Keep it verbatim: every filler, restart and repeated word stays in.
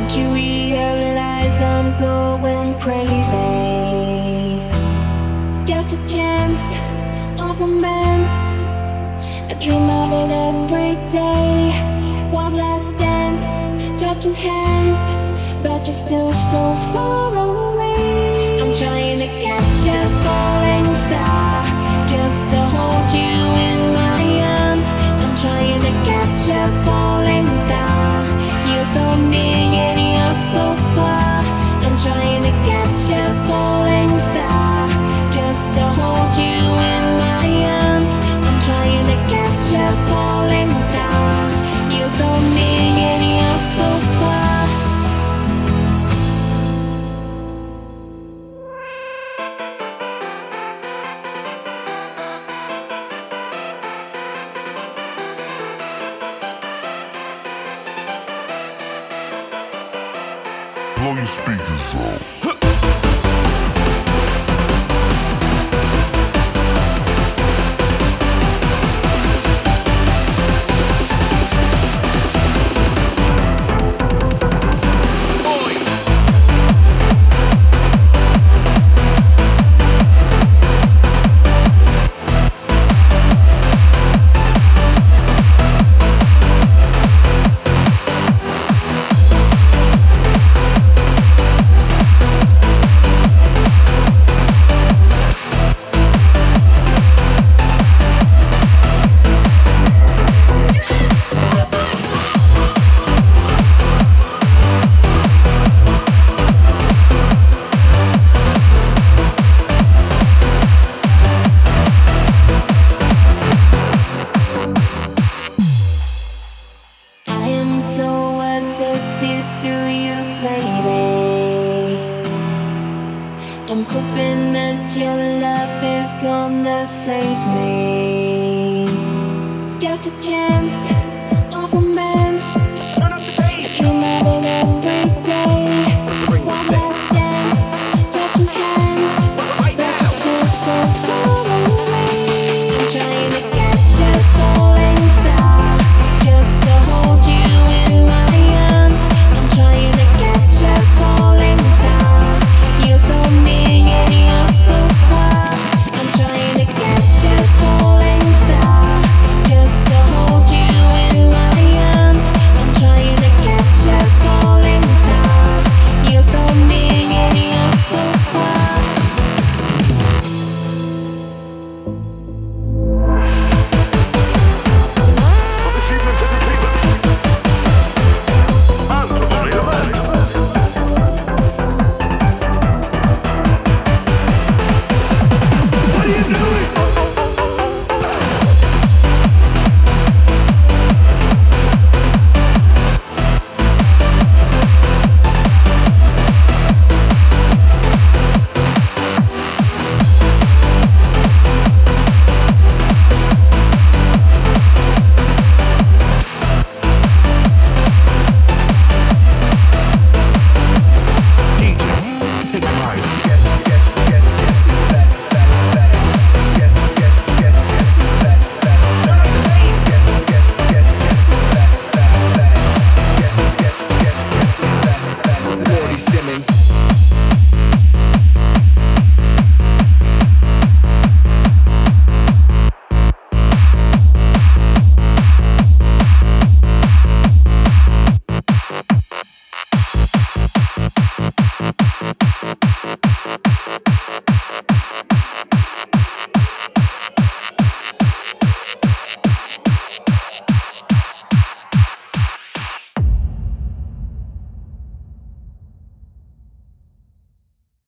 Don't you realize I'm going crazy? Just a chance of romance. I dream of it every day. One last dance, touching hands, but you're still so far away. I'm trying to catch a falling star, just to hold you in my arms. I'm trying to catch a falling star. You told me and you're so far. I'm trying to catch a falling star, just to hold you in my arms. I'm trying to catch a falling star. You told me and you're so far. Blow your speakers up. So addicted to you, baby. I'm hoping that your love is gonna save me. Just a chance.